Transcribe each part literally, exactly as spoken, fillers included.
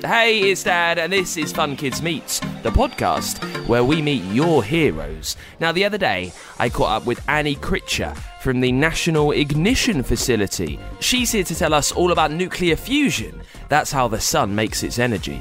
Hey, it's Dad, and this is Fun Kids Meets, the podcast where we meet your heroes. Now, the other day, I caught up with Annie Critcher from the National Ignition Facility. She's here to tell us all about nuclear fusion. That's how the sun makes its energy.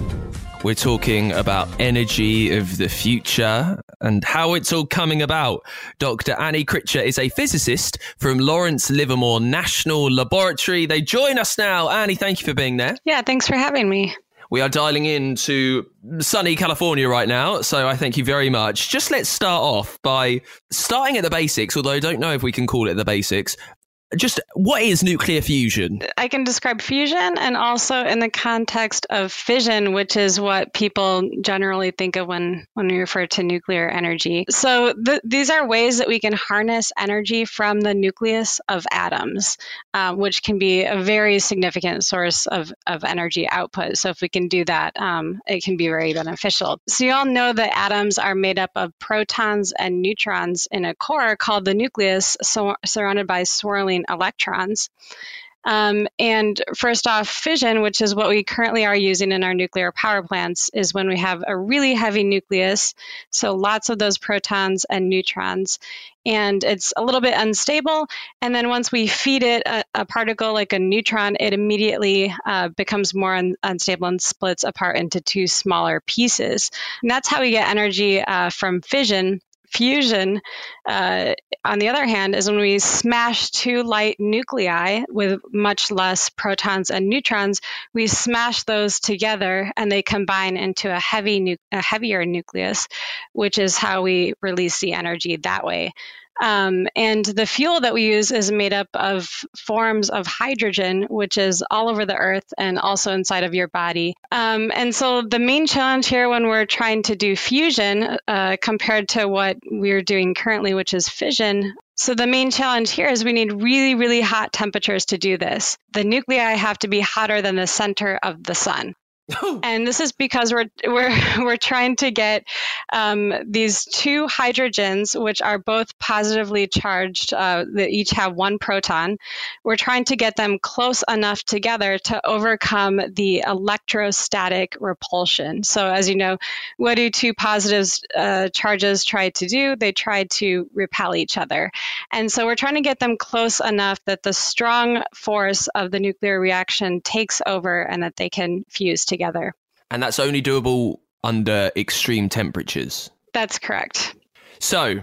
We're talking about energy of the future and how it's all coming about. Doctor Annie Critcher is a physicist from Lawrence Livermore National Laboratory. They join us now. Annie, thank you for being there. Yeah, thanks for having me. We are dialing into sunny California right now, so I thank you very much. Just let's start off by starting at the basics, although I don't know if we can call it the basics. Just what is nuclear fusion? I can describe fusion and also in the context of fission, which is what people generally think of when, when we refer to nuclear energy. So th- these are ways that we can harness energy from the nucleus of atoms, uh, which can be a very significant source of, of energy output. So if we can do that, um, it can be very beneficial. So you all know that atoms are made up of protons and neutrons in a core called the nucleus, so, surrounded by swirling electrons. Um, and first off, fission, which is what we currently are using in our nuclear power plants, is when we have a really heavy nucleus, so lots of those protons and neutrons, and it's a little bit unstable. And then once we feed it a, a particle like a neutron, it immediately uh, becomes more un- unstable and splits apart into two smaller pieces. And that's how we get energy uh, from fission. Fusion, uh, on the other hand, is when we smash two light nuclei with much less protons and neutrons. We smash those together and they combine into a heavy, nu- a heavier nucleus, which is how we release the energy that way. Um, and the fuel that we use is made up of forms of hydrogen, which is all over the earth and also inside of your body. Um, and so the main challenge here when we're trying to do fusion uh, compared to what we're doing currently, which is fission. So the main challenge here is we need really, really hot temperatures to do this. The nuclei have to be hotter than the center of the sun. And this is because we're we're we're trying to get um, these two hydrogens, which are both positively charged, uh, that each have one proton. We're trying to get them close enough together to overcome the electrostatic repulsion. So, as you know, what do two positive uh, charges try to do? They try to repel each other, and so we're trying to get them close enough that the strong force of the nuclear reaction takes over and that they can fuse together. Together. And that's only doable under extreme temperatures. That's correct. So,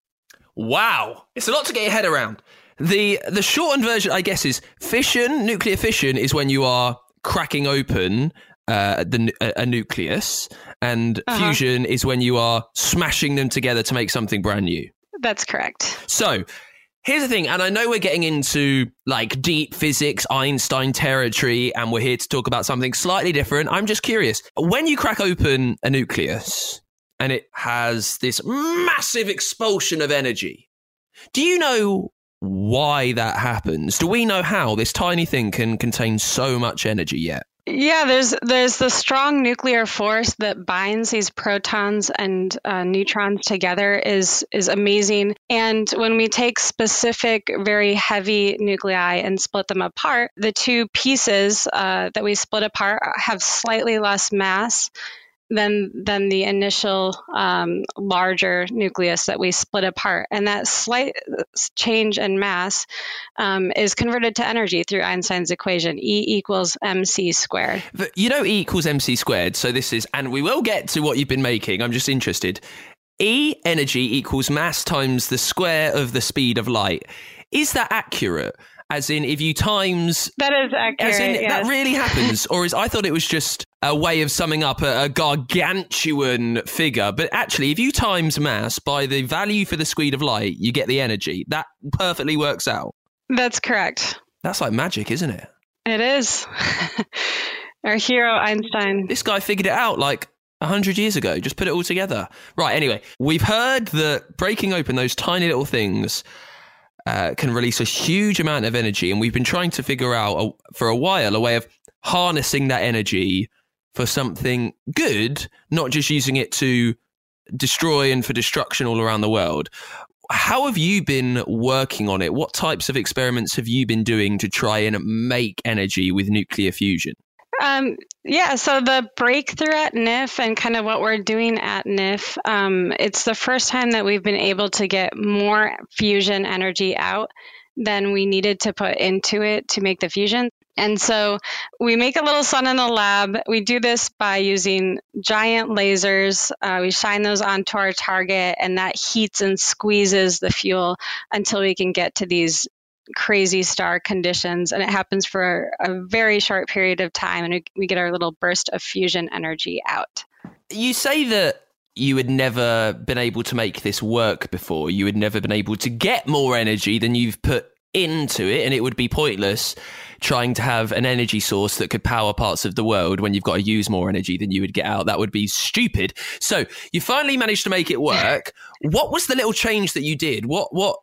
wow, it's a lot to get your head around. The the shortened version, I guess, is fission. Nuclear fission is when you are cracking open uh, the a, a nucleus, and uh-huh. fusion is when you are smashing them together to make something brand new. That's correct. So, here's the thing, and I know we're getting into like deep physics, Einstein territory, and we're here to talk about something slightly different. I'm just curious, when you crack open a nucleus and it has this massive expulsion of energy, do you know why that happens? Do we know how this tiny thing can contain so much energy yet? Yeah, there's there's the strong nuclear force that binds these protons and uh, neutrons together is is amazing. And when we take specific, very heavy nuclei and split them apart, the two pieces uh, that we split apart have slightly less mass than than the initial um, larger nucleus that we split apart. And that slight change in mass um, is converted to energy through Einstein's equation, E equals mc squared. But you know E equals mc squared, so this is, and we will get to what you've been making, I'm just interested. E, energy, equals mass times the square of the speed of light. Is that accurate? As in, if you times... That is accurate, As in, yes. That really happens? Or is I thought it was just a way of summing up a, a gargantuan figure. But actually, if you times mass by the value for the speed of light, you get the energy. That perfectly works out. That's correct. That's like magic, isn't it? It is. Our hero, Einstein. This guy figured it out like a hundred years ago. Just put it all together. Right, anyway, we've heard that breaking open those tiny little things Uh, can release a huge amount of energy, and we've been trying to figure out a, for a while a way of harnessing that energy for something good, not just using it to destroy and for destruction all around the world. How have you been working on it? What types of experiments have you been doing to try and make energy with nuclear fusion? Um, yeah, so the breakthrough at N I F and kind of what we're doing at N I F, um, it's the first time that we've been able to get more fusion energy out than we needed to put into it to make the fusion. And so we make a little sun in the lab. We do this by using giant lasers. Uh, we shine those onto our target, and that heats and squeezes the fuel until we can get to these crazy star conditions. And it happens for a very short period of time, and we, we get our little burst of fusion energy out. You say that you had never been able to make this work before. You had never been able to get more energy than you've put into it, and it would be pointless trying to have an energy source that could power parts of the world when you've got to use more energy than you would get out. That would be stupid. So you finally managed to make it work. What was the little change that you did? What what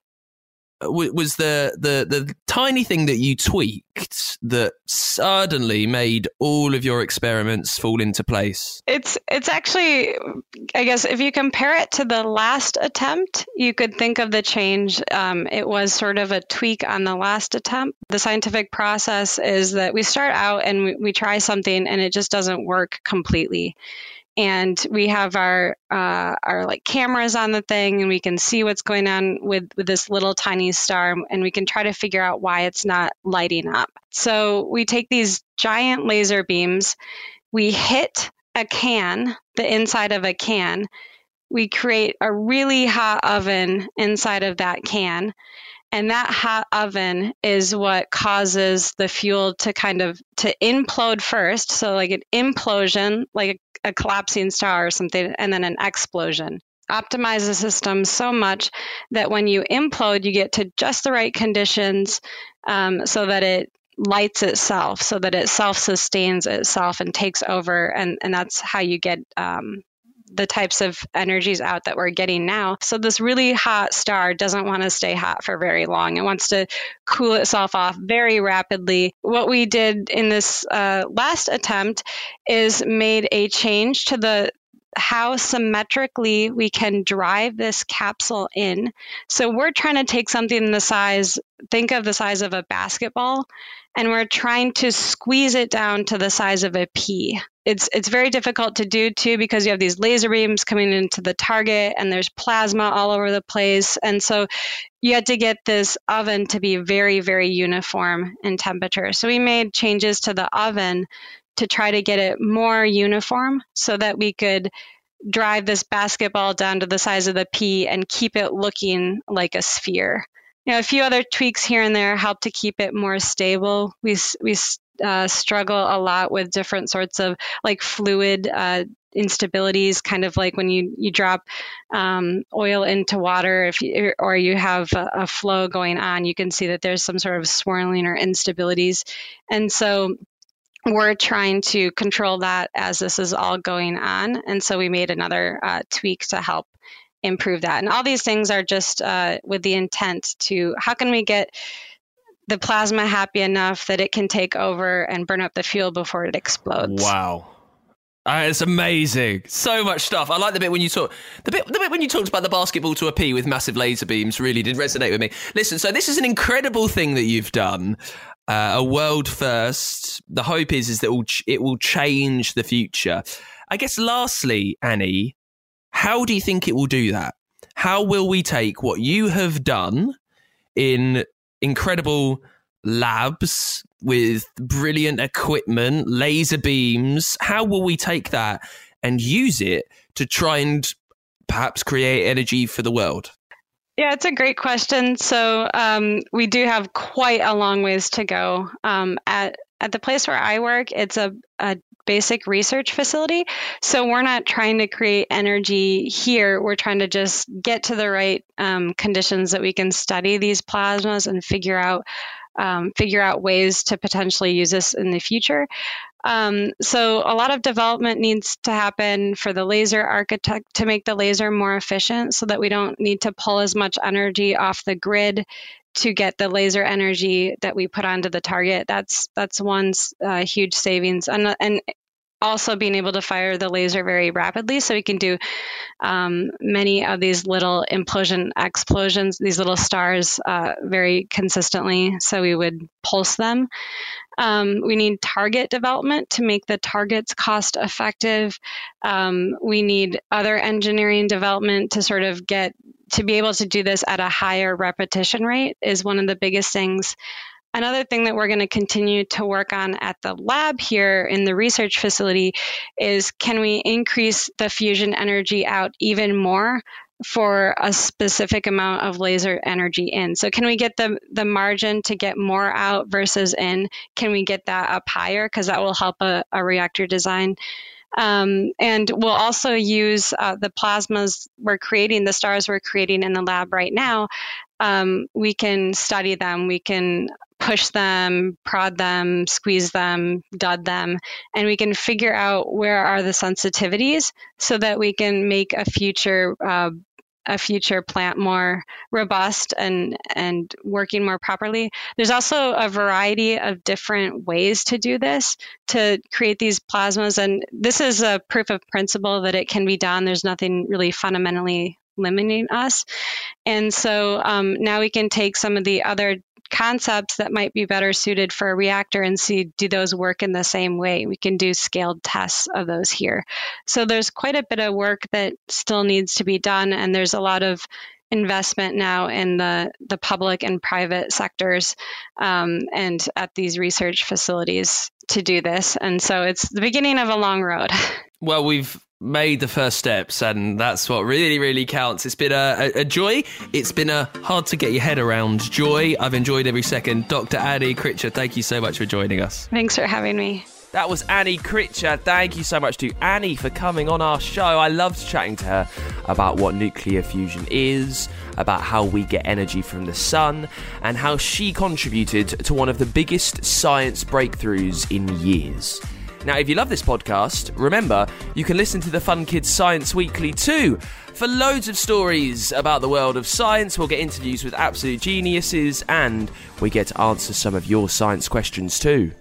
was the the the tiny thing that you tweaked that suddenly made all of your experiments fall into place? It's it's actually, I guess, if you compare it to the last attempt, you could think of the change. Um, it was sort of a tweak on the last attempt. The scientific process is that we start out and we, we try something and it just doesn't work completely. And we have our uh, our like cameras on the thing, and we can see what's going on with, with this little tiny star, and we can try to figure out why it's not lighting up. So we take these giant laser beams, we hit a can, the inside of a can, we create a really hot oven inside of that can. And that hot oven is what causes the fuel to kind of to implode first. So like an implosion, like a, a collapsing star or something, and then an explosion. Optimize the system so much that when you implode, you get to just the right conditions um, so that it lights itself, so that it self-sustains itself and takes over. And, and that's how you get um, the types of energies out that we're getting now. So this really hot star doesn't want to stay hot for very long. It wants to cool itself off very rapidly. What we did in this uh, last attempt is made a change to the how symmetrically we can drive this capsule in. So we're trying to take something the size, think of the size of a basketball, and we're trying to squeeze it down to the size of a pea. It's it's very difficult to do too, because you have these laser beams coming into the target and there's plasma all over the place. And so you had to get this oven to be very, very uniform in temperature. So we made changes to the oven to try to get it more uniform so that we could drive this basketball down to the size of the pea and keep it looking like a sphere. You know, a few other tweaks here and there help to keep it more stable. We we uh, struggle a lot with different sorts of like fluid uh, instabilities, kind of like when you you drop um, oil into water, if you, or you have a, a flow going on, you can see that there's some sort of swirling or instabilities, and so we're trying to control that as this is all going on. And so we made another uh, tweak to help improve that. And all these things are just uh, with the intent to, how can we get the plasma happy enough that it can take over and burn up the fuel before it explodes. Wow. Uh, it's amazing. So much stuff. I like the bit when you talk, the bit, the bit when you talked about the basketball to a pea with massive laser beams really did resonate with me. Listen, so this is an incredible thing that you've done. Uh, a world first. The hope is, is that it will, ch- it will change the future. I guess lastly, Annie, how do you think it will do that? How will we take what you have done in incredible labs with brilliant equipment, laser beams, how will we take that and use it to try and perhaps create energy for the world? Yeah, it's a great question. So um, we do have quite a long ways to go. Um, at at the place where I work, it's a, a basic research facility. So we're not trying to create energy here. We're trying to just get to the right um, conditions that we can study these plasmas and figure out um, figure out ways to potentially use this in the future. Um, so a lot of development needs to happen for the laser architect to make the laser more efficient so that we don't need to pull as much energy off the grid to get the laser energy that we put onto the target. That's that's one uh, huge savings. And, and also being able to fire the laser very rapidly. So we can do um, many of these little implosion explosions, these little stars uh, very consistently. So we would pulse them. Um, we need target development to make the targets cost effective. Um, we need other engineering development to sort of get to be able to do this at a higher repetition rate is one of the biggest things. Another thing that we're going to continue to work on at the lab here in the research facility is, can we increase the fusion energy out even more for a specific amount of laser energy in? So can we get the, the margin to get more out versus in? Can we get that up higher? Because that will help a, a reactor design. Um, and we'll also use uh, the plasmas we're creating, the stars we're creating in the lab right now. Um, we can study them. We can push them, prod them, squeeze them, dud them, and we can figure out where are the sensitivities so that we can make a future uh, a future plant more robust and and working more properly. There's also a variety of different ways to do this, to create these plasmas, and this is a proof of principle that it can be done. There's nothing really fundamentally limiting us. And so um, now we can take some of the other concepts that might be better suited for a reactor and see, do those work in the same way? We can do scaled tests of those here. So there's quite a bit of work that still needs to be done, and there's a lot of investment now in the, the public and private sectors um, and at these research facilities to do this. And so it's the beginning of a long road. Well, we've made the first steps, and that's what really, really counts. It's been a, a, a joy. It's been a hard to get your head around joy. I've enjoyed every second. Doctor Annie Critcher, thank you so much for joining us. Thanks for having me. That was Annie Critcher. Thank you so much to Annie for coming on our show. I loved chatting to her about what nuclear fusion is, about how we get energy from the sun, and how she contributed to one of the biggest science breakthroughs in years. Now, if you love this podcast, remember, you can listen to the Fun Kids Science Weekly too. For loads of stories about the world of science, we'll get interviews with absolute geniuses, and we get to answer some of your science questions too.